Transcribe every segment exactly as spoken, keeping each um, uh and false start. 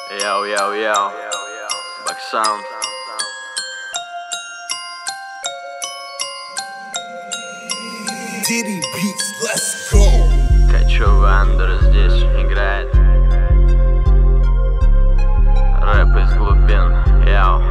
Yo, yo, yo, Back Sound. Diddy Beats, let's go. Качу Вандер здесь играет. Рэп из глубин, яу.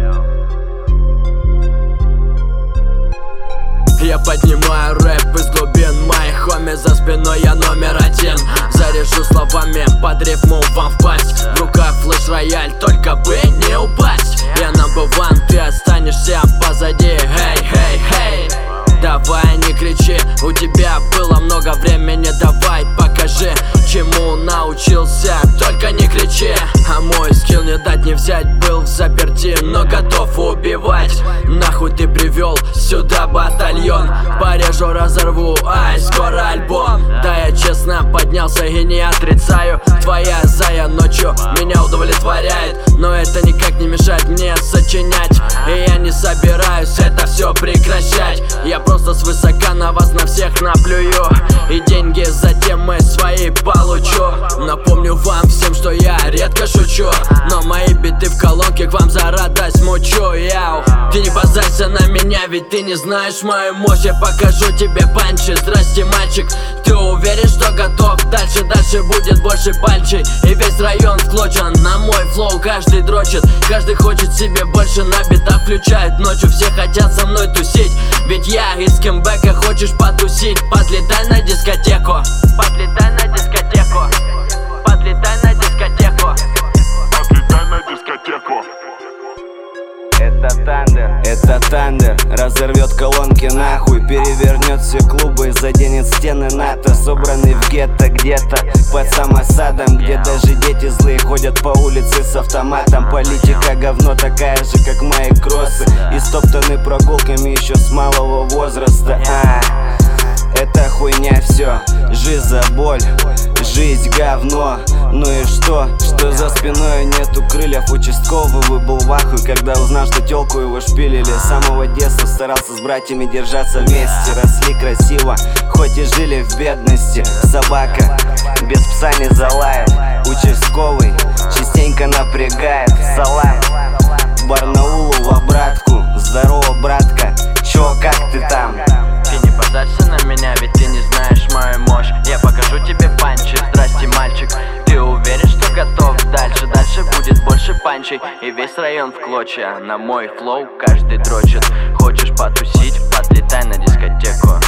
Я поднимаю рэп из глубин моих хоми, за спиной я номер один. Заряжу словами под рифму вам впасть. В руках флеш-рояль, только бы не упасть. Я number one, ты останешься позади. Хей, хей, хей. Давай не кричи, у тебя было много времени. Давай покажи, чему научился. Только не кричи, а мой скилл не дать не взять. Был в заперти, но готов убивать. Нахуй ты привел сюда батальон? Порежу, разорву, ай, скоро альбом. Да, я честно поднялся и не отрицаю. Твоя зая ночью меня удовлетворяет, но это никак не мешает мне сочинять. И я не собираюсь это все прекращать. Я просто свысока на вас на всех наплюю, и деньги затем мы свои получу. Напомню вам всем, что я редко шучу, но мои биты в колонке к вам за радость мучу. Яу. Ты не базарься на меня, ведь ты не знаешь мою мощь. Я покажу тебе панчи. Здрасте, мальчик, ты уверен, что готов? Дальше, дальше будет больше пальчей, и весь район в клочья. На мой флоу каждый дрочит, каждый хочет себе больше. На битах включают ночью, все хотят со мной тусить, ведь я из Кембека. Хочешь потусить? Подлетай на дискотеку. Подлетай на дискотеку. Подлетай на дискотеку. Подлетай на дискотеку. Это Тандер, это Тандер, разорвет колонки нахуй, перевернет все клубы, заденет стены НАТО. Собранный в гетто где-то под самосадом, где даже дети злые ходят по улице с автоматом. Политика говно такая же, как мои кроссы, и стоптаны прогулками еще с малого возраста. а, Это хуйня все, жизнь за боль, жизнь говно. Ну и что, что за спиной нету крыльев? Участковый был в ахуе, когда узнал, что тёлку его шпилили. С самого детства старался с братьями держаться вместе. Росли красиво, хоть и жили в бедности. Собака без пса не залает, участковый частенько напрягает. Салам Барнаулу в обратку, здорово, братка, чё, как ты там? Ты не базарься на меня, ведь ты не знаешь мою мощь. Я покажу тебе панчи. Здрасте, мальчик, ты уверен, что готов? Дальше, дальше будет больше панчей, и весь район в клочья. На мой флоу каждый дрочит. Хочешь потусить? Подлетай на дискотеку.